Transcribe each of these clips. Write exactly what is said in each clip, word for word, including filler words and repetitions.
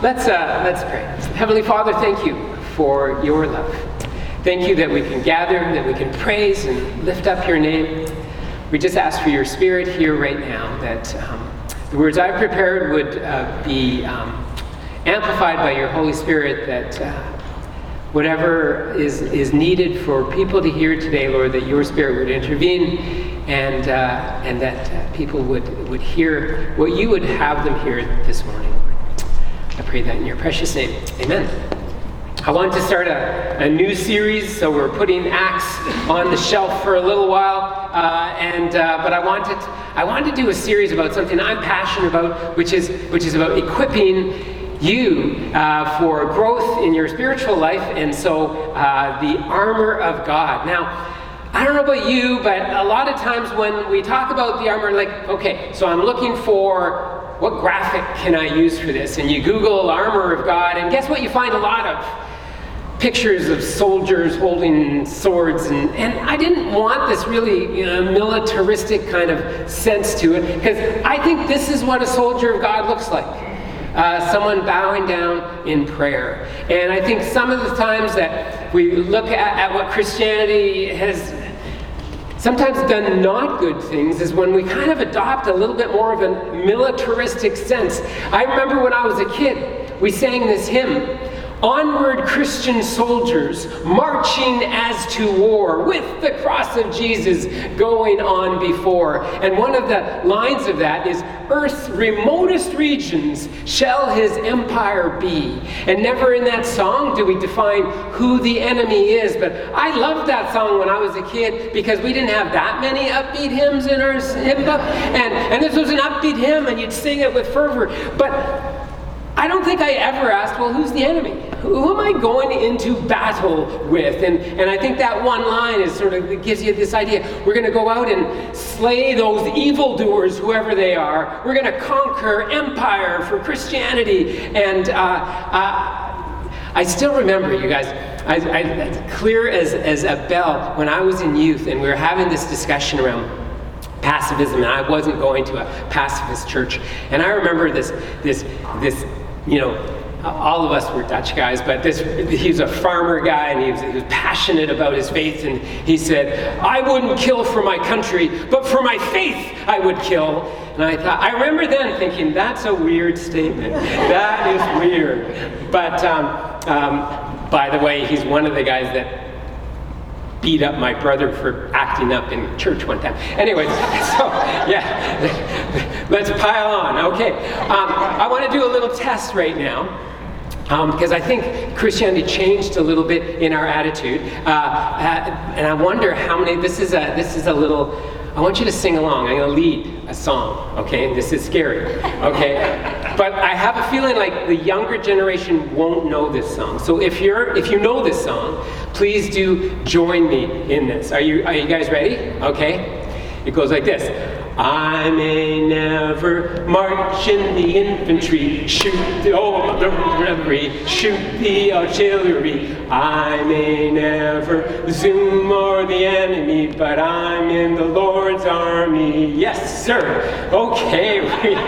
Let's uh, let's pray. Heavenly Father, thank you for your love. Thank you that we can gather, that we can praise and lift up your name. We just ask for your Spirit here right now, that um, the words I've prepared would uh, be um, amplified by your Holy Spirit, that uh, whatever is, is needed for people to hear today, Lord, that your Spirit would intervene, and uh, and that uh, people would, would hear what you would have them hear this morning, Lord. I pray that in your precious name. Amen. I wanted to start a, a new series, so we're putting Acts on the shelf for a little while, uh, and uh, but I wanted I wanted to do a series about something I'm passionate about, which is which is about equipping you uh, for growth in your spiritual life, and so uh, the armor of God. Now, I don't know about you, but a lot of times when we talk about the armor, like, okay, so I'm looking for what graphic can I use for this? And you Google armor of God, and guess what? You find a lot of pictures of soldiers holding swords, and, and I didn't want this really, you know, militaristic kind of sense to it, because I think this is what a soldier of God looks like. Uh, someone bowing down in prayer. And I think some of the times that we look at, at what Christianity has sometimes done not good things is when we kind of adopt a little bit more of a militaristic sense. I remember when I was a kid, we sang this hymn, "Onward, Christian soldiers, marching as to war, with the cross of Jesus going on before." And one of the lines of that is, "Earth's remotest regions shall his empire be." And never in that song do we define who the enemy is. But I loved that song when I was a kid, because we didn't have that many upbeat hymns in our hymn book. And, and this was an upbeat hymn, and you'd sing it with fervor. But I don't think I ever asked, well, who's the enemy? Who am I going into battle with? And and I think that one line is sort of, it gives you this idea. We're going to go out and slay those evildoers, whoever they are. We're going to conquer empire for Christianity. And uh, uh, I still remember, you guys, I, I, clear as, as a bell, when I was in youth and we were having this discussion around pacifism, and I wasn't going to a pacifist church. And I remember this, this, this, you know, all of us were Dutch guys, but this, he's a farmer guy, and he was, he was passionate about his faith, and he said, "I wouldn't kill for my country, but for my faith I would kill." And I thought, I remember then thinking, that's a weird statement. That is weird. But um, um, by the way, he's one of the guys that beat up my brother for acting up in church one time. Anyways, so yeah, let's pile on. Okay, um, I want to do a little test right now, um, because I think Christianity changed a little bit in our attitude, uh, uh, and I wonder how many. This is a this is a little. I want you to sing along. I'm going to lead a song. Okay, this is scary. Okay, but I have a feeling like the younger generation won't know this song. So if you're if you know this song, please do join me in this. Are you are you guys ready? Okay, it goes like this. "I may never march in the infantry, shoot the oh the artillery, shoot the artillery. I may never zoom o'er the enemy, but I'm in the Lord's army." Yes, sir. Okay.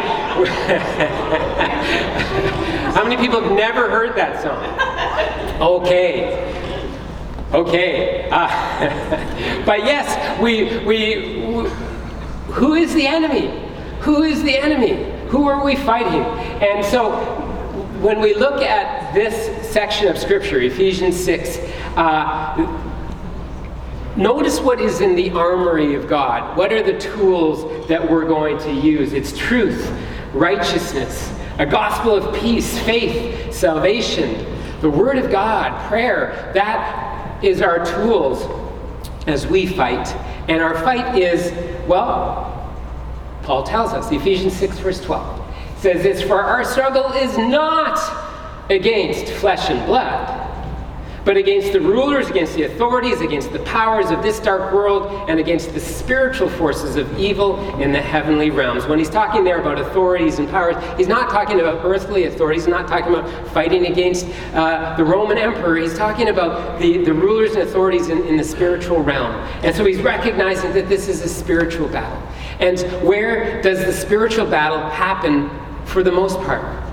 How many people have never heard that song? Okay. Okay. Uh, but yes, we we. we Who is the enemy? Who is the enemy? Who are we fighting? And so when we look at this section of Scripture, Ephesians six, uh, notice what is in the armory of God. What are the tools that we're going to use? It's truth, righteousness, a gospel of peace, faith, salvation, the Word of God, prayer. That is our tools as we fight. And our fight is, well, Paul tells us, Ephesians six verse twelve, says it's for our struggle is not against flesh and blood, but against the rulers, against the authorities, against the powers of this dark world, and against the spiritual forces of evil in the heavenly realms. When he's talking there about authorities and powers, he's not talking about earthly authorities. He's not talking about fighting against uh, the Roman emperor. He's talking about the, the rulers and authorities in, in the spiritual realm. And so he's recognizing that this is a spiritual battle. And where does the spiritual battle happen for the most part?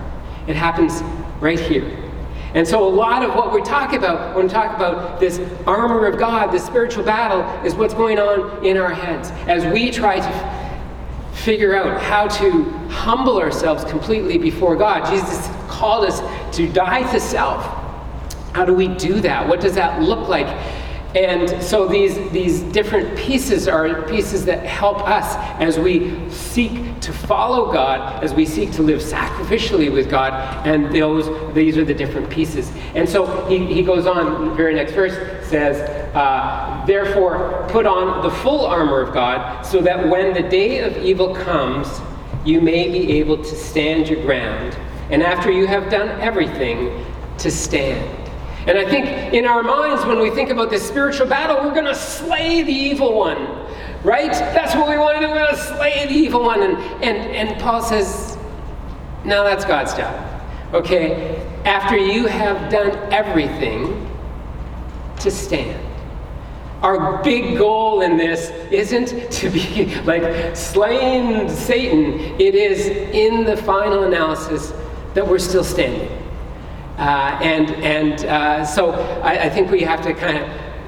It happens right here. And so a lot of what we talk about when we talk about this armor of God, this spiritual battle, is what's going on in our heads as we try to f- figure out how to humble ourselves completely before God. Jesus called us to die to self. How do we do that? What does that look like? And so these, these different pieces are pieces that help us as we seek to follow God, as we seek to live sacrificially with God, and those these are the different pieces. And so he, he goes on, the very next verse says, uh, therefore put on the full armor of God, so that when the day of evil comes, you may be able to stand your ground, and after you have done everything, to stand. And I think in our minds, when we think about this spiritual battle, we're going to slay the evil one, right? That's what we want to do. We're going to slay the evil one. And, and, and Paul says, no, that's God's job. Okay? After you have done everything, to stand. Our big goal in this isn't to be like slaying Satan. It is in the final analysis that we're still standing. Uh, and and uh, so I, I think we have to kind of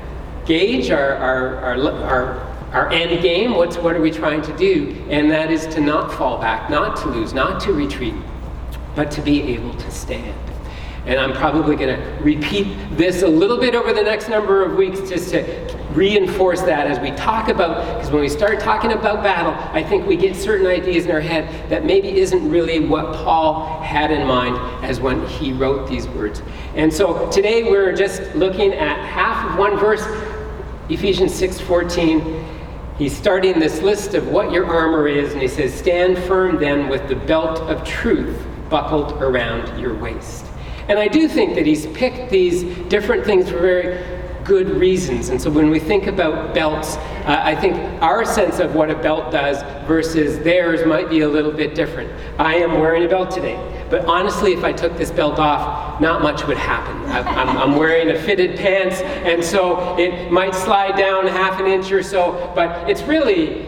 gauge our our, our our our end game. What's what are we trying to do? And that is to not fall back, not to lose, not to retreat, but to be able to stand. And I'm probably going to repeat this a little bit over the next number of weeks just to reinforce that as we talk about, because when we start talking about battle, I think we get certain ideas in our head that maybe isn't really what Paul had in mind as when he wrote these words. And so today we're just looking at half of one verse, Ephesians six fourteen. He's starting this list of what your armor is, and he says, stand firm then with the belt of truth buckled around your waist. And I do think that he's picked these different things for very good reasons. And so when we think about belts, uh, I think our sense of what a belt does versus theirs might be a little bit different. I am wearing a belt today, but honestly, if I took this belt off, not much would happen. I, I'm, I'm wearing a fitted pants, and so it might slide down half an inch or so, but it's really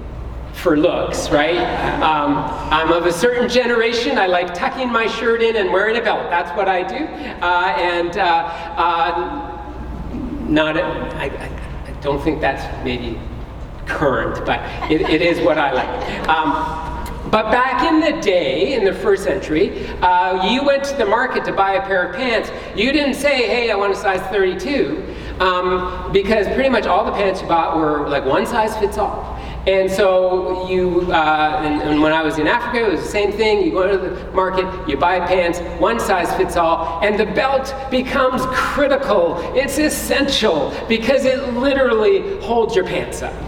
for looks, right? Um, I'm of a certain generation. I like tucking my shirt in and wearing a belt. That's what I do. Uh, and uh, uh, not, a, I, I don't think that's maybe current, but it, it is what I like. Um, but back in the day, in the first century, uh, you went to the market to buy a pair of pants. You didn't say, hey, I want a size thirty-two, um, because pretty much all the pants you bought were like one size fits all. And so you, uh, and, and when I was in Africa, it was the same thing. You go to the market, you buy pants, one size fits all, and the belt becomes critical. It's essential because it literally holds your pants up.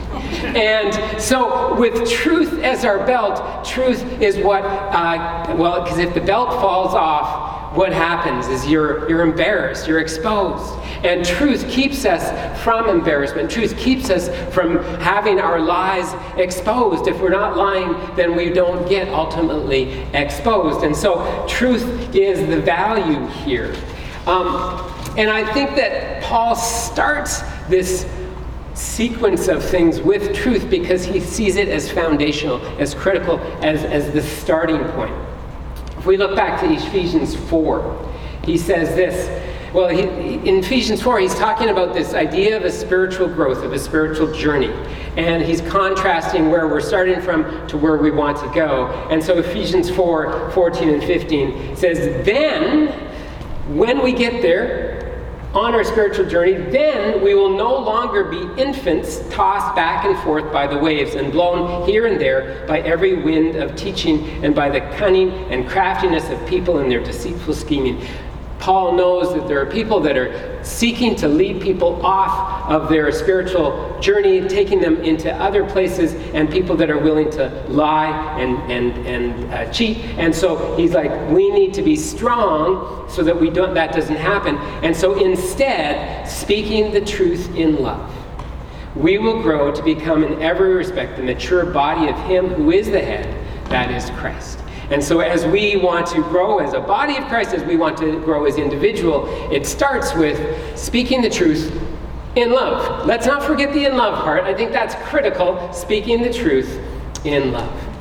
And so with truth as our belt, truth is what, uh, well, because if the belt falls off, what happens is you're you're embarrassed, you're exposed. And truth keeps us from embarrassment. Truth keeps us from having our lies exposed. If we're not lying, then we don't get ultimately exposed. And so truth is the value here. Um, and I think that Paul starts this sequence of things with truth because he sees it as foundational, as critical, as, as the starting point. If we look back to Ephesians four, he says this. Well, he, in Ephesians four, he's talking about this idea of a spiritual growth, of a spiritual journey. And he's contrasting where we're starting from to where we want to go. And so Ephesians four, fourteen and fifteen says, then, when we get there, on our spiritual journey, then we will no longer be infants tossed back and forth by the waves and blown here and there by every wind of teaching and by the cunning and craftiness of people in their deceitful scheming. Paul knows that there are people that are seeking to lead people off of their spiritual journey, taking them into other places, and people that are willing to lie and and and uh, cheat. And so he's like, we need to be strong so that we don't that doesn't happen. And so instead, speaking the truth in love, we will grow to become in every respect the mature body of Him who is the head, that is Christ. And so as we want to grow as a body of Christ, as we want to grow as individual, it starts with speaking the truth in love. Let's not forget the in love part. I think that's critical, speaking the truth in love.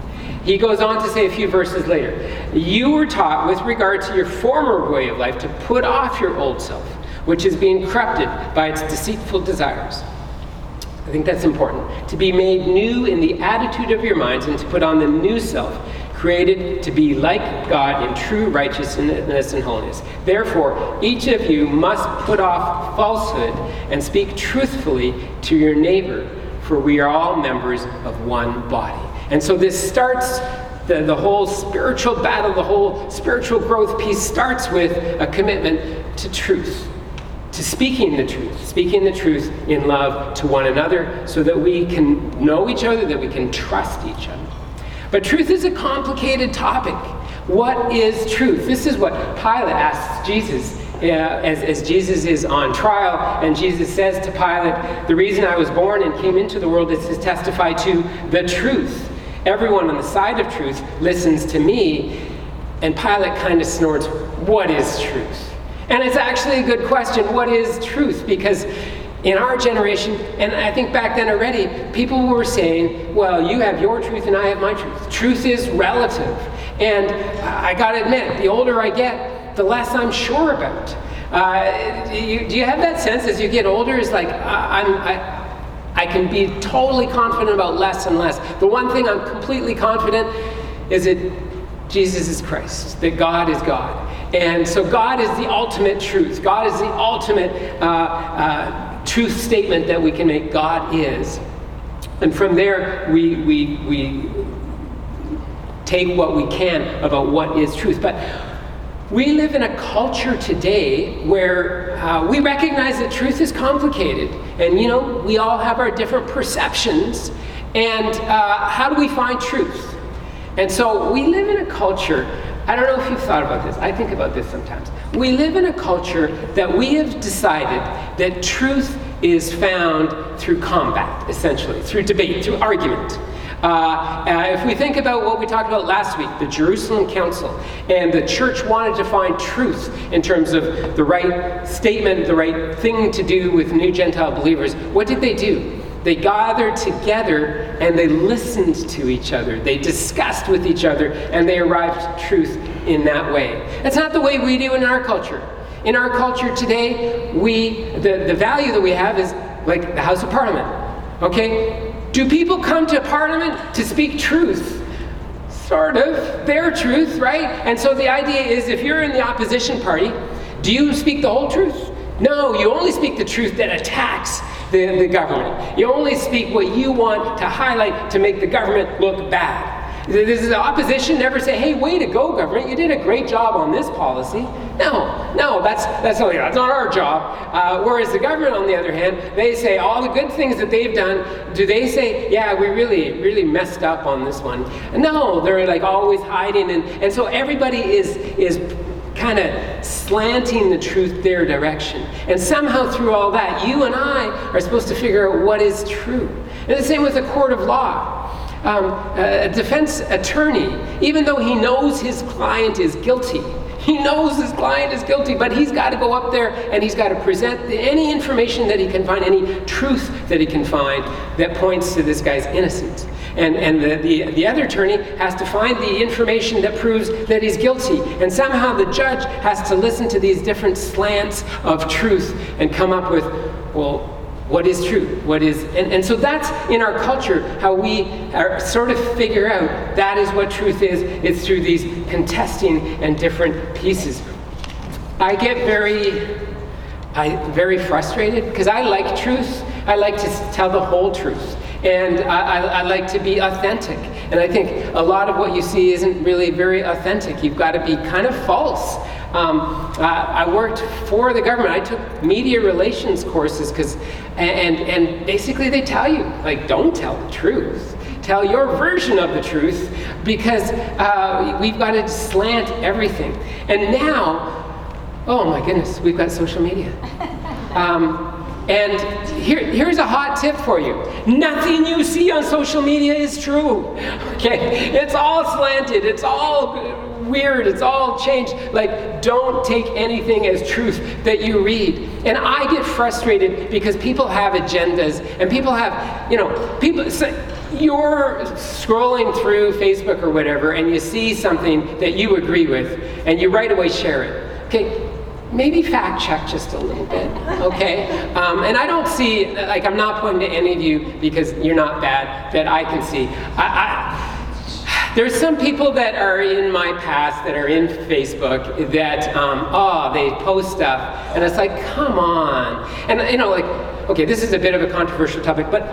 He goes on to say a few verses later, you were taught with regard to your former way of life to put off your old self, which is being corrupted by its deceitful desires. I think that's important. To be made new in the attitude of your minds and to put on the new self, created to be like God in true righteousness and holiness. Therefore, each of you must put off falsehood and speak truthfully to your neighbor, for we are all members of one body. And so this starts, the, the whole spiritual battle, the whole spiritual growth piece starts with a commitment to truth, to speaking the truth, speaking the truth in love to one another so that we can know each other, that we can trust each other. But truth is a complicated topic. What is truth? This is what Pilate asks Jesus uh, as, as Jesus is on trial, and Jesus says to Pilate, the reason I was born and came into the world is to testify to the truth. Everyone on the side of truth listens to me. And Pilate kind of snorts, what is truth? And it's actually a good question, what is truth? Because in our generation, and I think back then already, people were saying, well, you have your truth and I have my truth. Truth is relative. And I gotta admit, the older I get, the less I'm sure about. Uh, do, you, do you have that sense as you get older? It's like, I, I'm, I, I can be totally confident about less and less. The one thing I'm completely confident is that Jesus is Christ, that God is God. And so God is the ultimate truth. God is the ultimate uh, uh, truth statement that we can make. God is. And from there, we, we, we take what we can about what is truth. But we live in a culture today where uh, we recognize that truth is complicated. And, you know, we all have our different perceptions. And uh, how do we find truth? And so we live in a culture, I don't know if you've thought about this, I think about this sometimes. We live in a culture that we have decided that truth is found through combat, essentially, through debate, through argument. Uh, uh, if we think about what we talked about last week, the Jerusalem Council, and the church wanted to find truth in terms of the right statement, the right thing to do with new Gentile believers, what did they do? They gathered together and they listened to each other. They discussed with each other and they arrived at truth in that way. That's not the way we do in our culture. In our culture today, we the, the value that we have is like the House of Parliament. Okay? Do people come to Parliament to speak truth? Sort of. Their truth, right? And so the idea is if you're in the opposition party, do you speak the whole truth? No, you only speak the truth that attacks The, the government. You only speak what you want to highlight to make the government look bad. This is the opposition never say, hey, way to go, government, you did a great job on this policy. No, no, that's that's not, that's not our job. Uh, whereas the government, on the other hand, they say all the good things that they've done. Do they say, yeah, we really, really messed up on this one? No, they're like always hiding. And, and so everybody is is kind of slanting the truth their direction. And somehow through all that, you and I are supposed to figure out what is true. And the same with a court of law. Um, a defense attorney, even though he knows his client is guilty, he knows his client is guilty, but he's got to go up there and he's got to present any information that he can find, any truth that he can find that points to this guy's innocence. And, and the, the, the other attorney has to find the information that proves that he's guilty. And somehow the judge has to listen to these different slants of truth and come up with, well, what is true? What is, and, and so that's in our culture how we are sort of figure out that is what truth is. It's through these contesting and different pieces. I get very, I very frustrated because I like truth. I like to tell the whole truth. And I, I, I like to be authentic. And I think a lot of what you see isn't really very authentic. You've got to be kind of false. Um, uh, I worked for the government. I took media relations courses because, and, and basically they tell you, like, don't tell the truth. Tell your version of the truth because uh, we've got to slant everything. And now, oh my goodness, we've got social media. Um, And here, here's a hot tip for you. Nothing you see on social media is true. Okay? It's all slanted. It's all weird. It's all changed. Like, don't take anything as truth that you read. And I get frustrated because people have agendas and people have, you know, people say, you're scrolling through Facebook or whatever, and you see something that you agree with, and you right away share it. Okay, maybe fact check just a little bit, okay? Um, and I don't see, like, I'm not pointing to any of you because you're not bad, that I can see. I, I, there's some people that are in my past that are in Facebook that, um, oh, they post stuff, and it's like, come on. And, you know, like, okay, this is a bit of a controversial topic, but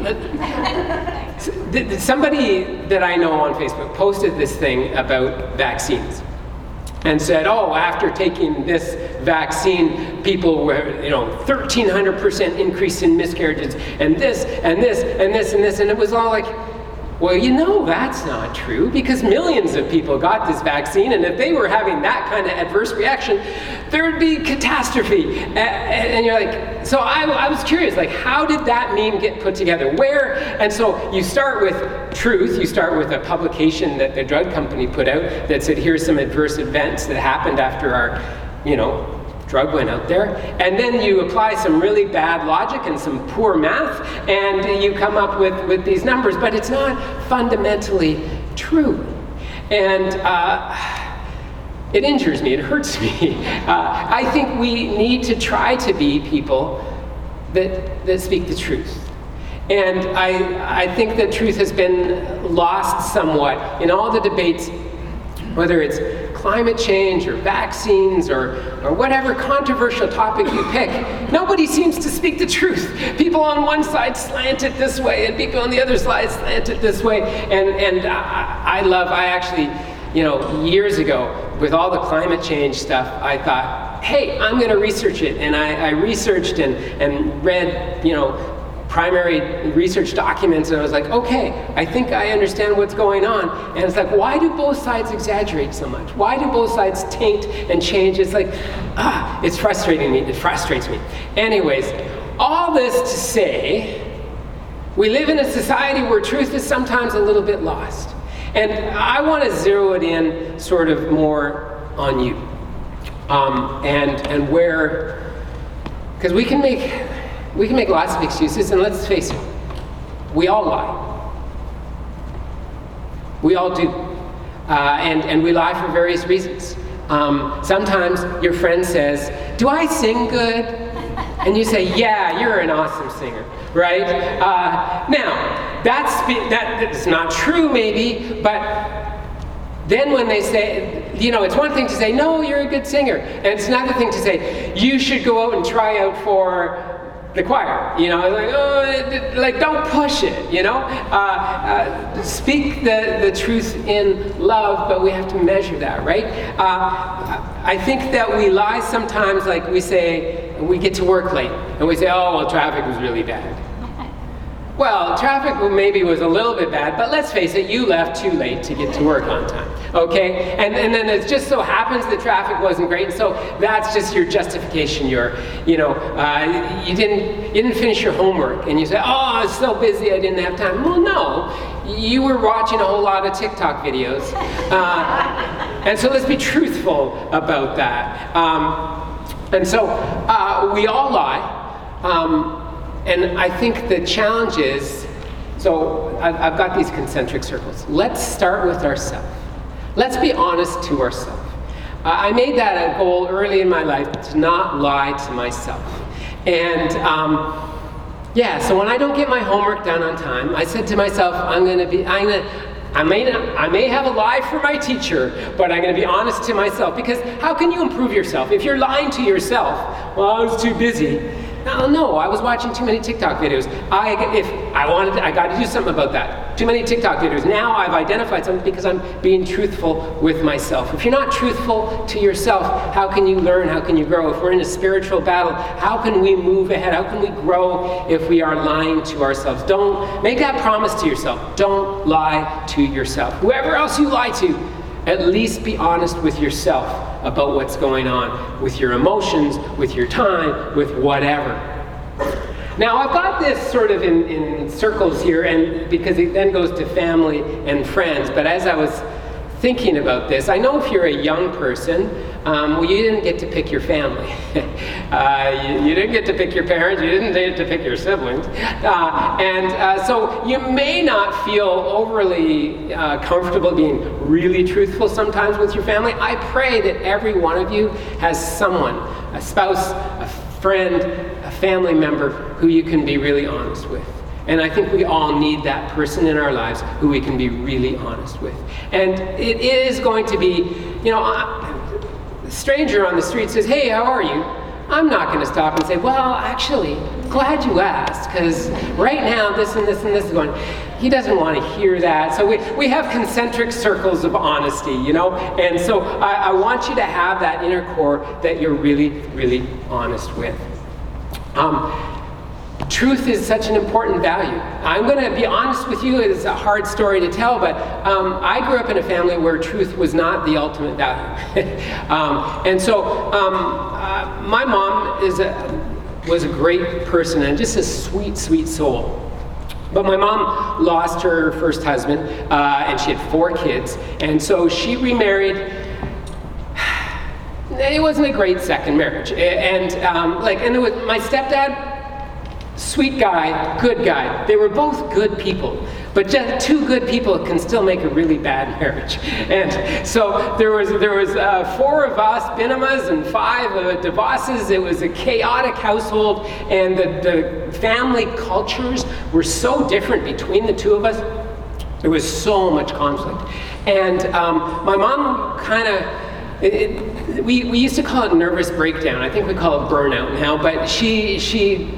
somebody that I know on Facebook posted this thing about vaccines. And said, oh, after taking this vaccine, people were, you know, thirteen hundred percent increase in miscarriages, and this, and this, and this, and this, and it was all like, well, you know that's not true, because millions of people got this vaccine, and if they were having that kind of adverse reaction, there'd be catastrophe. And, and you're like, so I, I was curious, like, how did that meme get put together? Where? And so you start with truth, you start with a publication that the drug company put out that said, here's some adverse events that happened after our, you know, drug went out there, and then you apply some really bad logic and some poor math, and you come up with, with these numbers, but it's not fundamentally true. And uh, it injures me, it hurts me. Uh, I think we need to try to be people that, that speak the truth. And I, I think that truth has been lost somewhat in all the debates, whether it's climate change or vaccines or, or whatever controversial topic you pick. Nobody seems to speak the truth. People on one side slant it this way, and people on the other side slant it this way. And, and I, I love, I actually, you know, years ago, with all the climate change stuff, I thought, hey, I'm going to research it. And I, I researched and, and read, you know, primary research documents, and I was like, okay, I think I understand what's going on. And it's like, why do both sides exaggerate so much? Why do both sides taint and change? It's like, ah, it's frustrating me, it frustrates me. Anyways, all this to say, we live in a society where truth is sometimes a little bit lost. And I want to zero it in sort of more on you. Um, and, and where, because we can make, We can make lots of excuses, and let's face it, we all lie. We all do. Uh, and, and we lie for various reasons. Um, sometimes your friend says, do I sing good? And you say, yeah, you're an awesome singer, right? Uh, now, that's, that, that's not true maybe, but then when they say, you know, it's one thing to say, no, you're a good singer. And it's another thing to say, you should go out and try out for the choir, you know, like, oh, like, don't push it, you know? Uh, uh, speak the, the truth in love, but we have to measure that, right? Uh, I think that we lie sometimes, like we say, we get to work late, and we say, oh, well, traffic was really bad. Well, traffic maybe was a little bit bad, but let's face it, you left too late to get to work on time, okay? And, and then it just so happens the traffic wasn't great, and so that's just your justification. Your, you know, uh, you didn't you didn't finish your homework, and you say, oh, I was so busy I didn't have time. Well, no, you were watching a whole lot of TikTok videos, uh, and so let's be truthful about that. Um, and so uh, we all lie. Um, And I think the challenge is, so I've, I've got these concentric circles. Let's start with ourselves. Let's be honest to ourselves. Uh, I made that a goal early in my life, to not lie to myself. And um, yeah, so when I don't get my homework done on time, I said to myself, I'm gonna be, I'm gonna, I may, not, I may have a lie for my teacher, but I'm going to be honest to myself. Because how can you improve yourself? If you're lying to yourself, well, I was too busy. No, no, I was watching too many TikTok videos. I, if I wanted, to, I got to do something about that. Too many TikTok videos. Now I've identified something because I'm being truthful with myself. If you're not truthful to yourself, how can you learn? How can you grow? If we're in a spiritual battle, how can we move ahead? How can we grow if we are lying to ourselves? Don't make that promise to yourself. Don't lie to yourself. Whoever else you lie to, at least be honest with yourself about what's going on with your emotions, with your time, with whatever. Now, I've got this sort of in, in circles here, and because it then goes to family and friends, but as I was thinking about this, I know if you're a young person, Um, well, you didn't get to pick your family. uh, you, you didn't get to pick your parents. You didn't get to pick your siblings. Uh, and uh, so you may not feel overly uh, comfortable being really truthful sometimes with your family. I pray that every one of you has someone, a spouse, a friend, a family member who you can be really honest with. And I think we all need that person in our lives who we can be really honest with. And it is going to be, you know, a stranger on the street says, hey, how are you? I'm not going to stop and say, well, actually, glad you asked, because right now this and this and this is going. He doesn't want to hear that. So we, we have concentric circles of honesty, you know? And so I, I want you to have that inner core that you're really, really honest with. Um, Truth is such an important value. I'm going to be honest with you, it's a hard story to tell, but um, I grew up in a family where truth was not the ultimate value. um, and so um, uh, my mom is a, was a great person and just a sweet, sweet soul. But my mom lost her first husband, uh, and she had four kids, and so she remarried. It wasn't a great second marriage, and um, like, and it was my stepdad. Sweet guy, good guy. They were both good people, but just two good people can still make a really bad marriage. And so there was there was uh, four of us, Binamas, and five uh, DeVosses. It was a chaotic household, and the, the family cultures were so different between the two of us. There was so much conflict, and um, my mom kind of. It, it, we we used to call it nervous breakdown. I think we call it burnout now. But she she.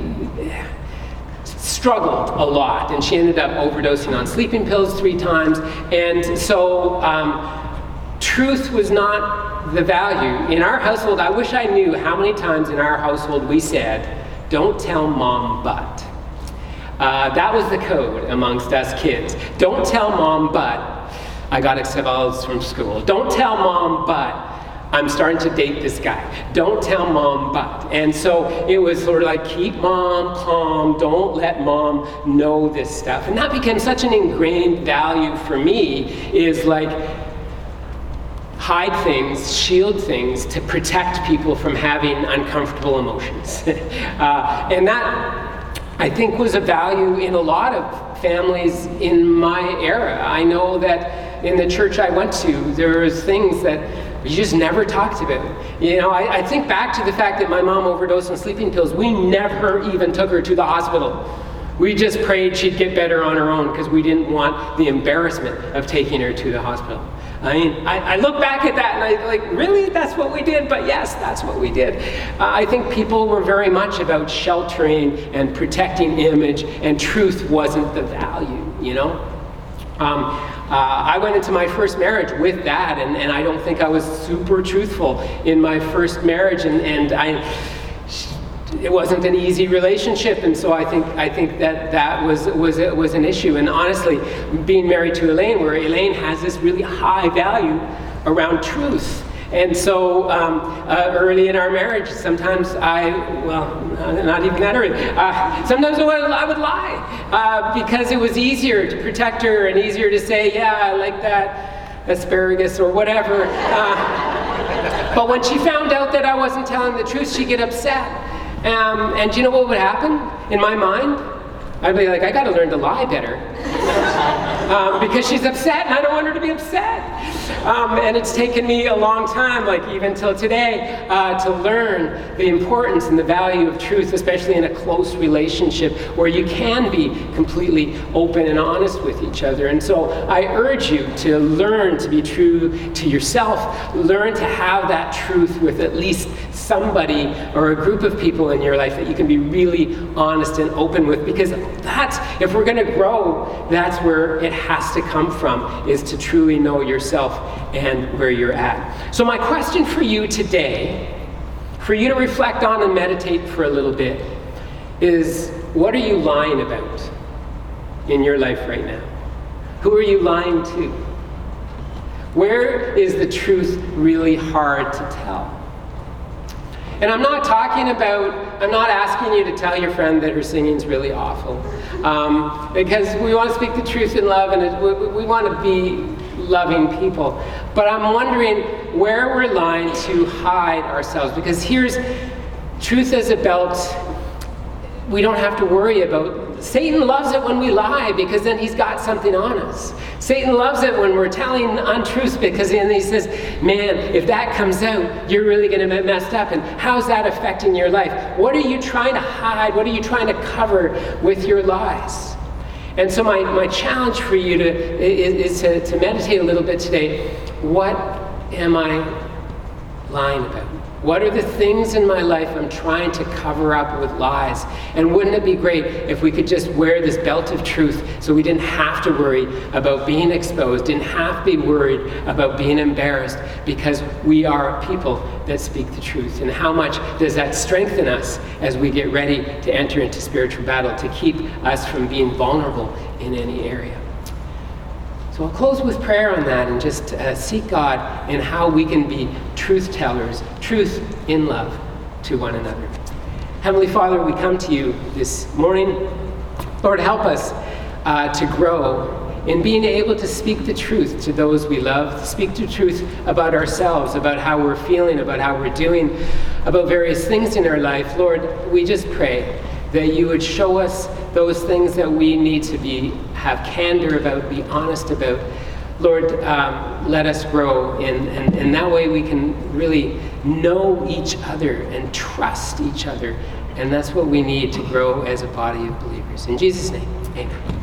struggled a lot, and she ended up overdosing on sleeping pills three times. And so um, truth was not the value. In our household, I wish I knew how many times in our household we said, don't tell mom but. Uh, that was the code amongst us kids. Don't tell mom but I got expelled from school. Don't tell mom but I'm starting to date this guy. Don't tell mom but. And so it was sort of like, keep mom calm, don't let mom know this stuff. And that became such an ingrained value for me, is like, hide things, shield things to protect people from having uncomfortable emotions. uh, and that, I think, was a value in a lot of families in my era. I know that in the church I went to, there was things that you just never talked about. You know, I, I think back to the fact that my mom overdosed on sleeping pills. We never even took her to the hospital. We just prayed she'd get better on her own because we didn't want the embarrassment of taking her to the hospital. I mean, I, I look back at that and I like, really? That's what we did? But yes, that's what we did. Uh, I think people were very much about sheltering and protecting image, and truth wasn't the value, you know? Um, uh, I went into my first marriage with that, and, and I don't think I was super truthful in my first marriage, and, and I, it wasn't an easy relationship, and so I think I think that that was was was an issue. And honestly, being married to Elaine, where Elaine has this really high value around truth. And so um, uh, early in our marriage, sometimes I, well, not even that early, uh, sometimes I would, I would lie uh, because it was easier to protect her and easier to say, yeah, I like that asparagus or whatever. Uh, but when she found out that I wasn't telling the truth, she'd get upset. Um, and do you know what would happen in my mind? I'd be like, I gotta learn to lie better. um, because she's upset and I don't want her to be upset. Um, and it's taken me a long time, like even till today, uh, to learn the importance and the value of truth, especially in a close relationship where you can be completely open and honest with each other. And so I urge you to learn to be true to yourself, learn to have that truth with at least somebody or a group of people in your life that you can be really honest and open with, because that's, if we're going to grow, that's where it has to come from, is to truly know yourself and where you're at. So my question for you today, for you to reflect on and meditate for a little bit, is what are you lying about in your life right now? Who are you lying to? Where is the truth really hard to tell? And I'm not talking about, I'm not asking you to tell your friend that her singing's really awful. Um, because we want to speak the truth in love, and it, we, we want to be loving people. But I'm wondering where we're lying to hide ourselves, because here's truth as a belt. We don't have to worry about. Satan loves it when we lie, because then he's got something on us. Satan loves it when we're telling untruths, because then he says, man, if that comes out, you're really going to get messed up. And how's that affecting your life? What are you trying to hide? What are you trying to cover with your lies? And so my, my challenge for you to is, is to, to meditate a little bit today. What am I lying about? What are the things in my life I'm trying to cover up with lies? And wouldn't it be great if we could just wear this belt of truth so we didn't have to worry about being exposed, didn't have to be worried about being embarrassed, because we are people that speak the truth. And how much does that strengthen us as we get ready to enter into spiritual battle, to keep us from being vulnerable in any area? So I'll close with prayer on that and just uh, seek God in how we can be truth tellers, truth in love to one another. Heavenly Father, we come to you this morning. Lord, help us uh, to grow in being able to speak the truth to those we love, to speak the truth about ourselves, about how we're feeling, about how we're doing, about various things in our life. Lord, we just pray that you would show us those things that we need to be have candor about, be honest about. Lord, um, let us grow, in, and, and that way we can really know each other and trust each other. And that's what we need to grow as a body of believers. In Jesus' name, amen.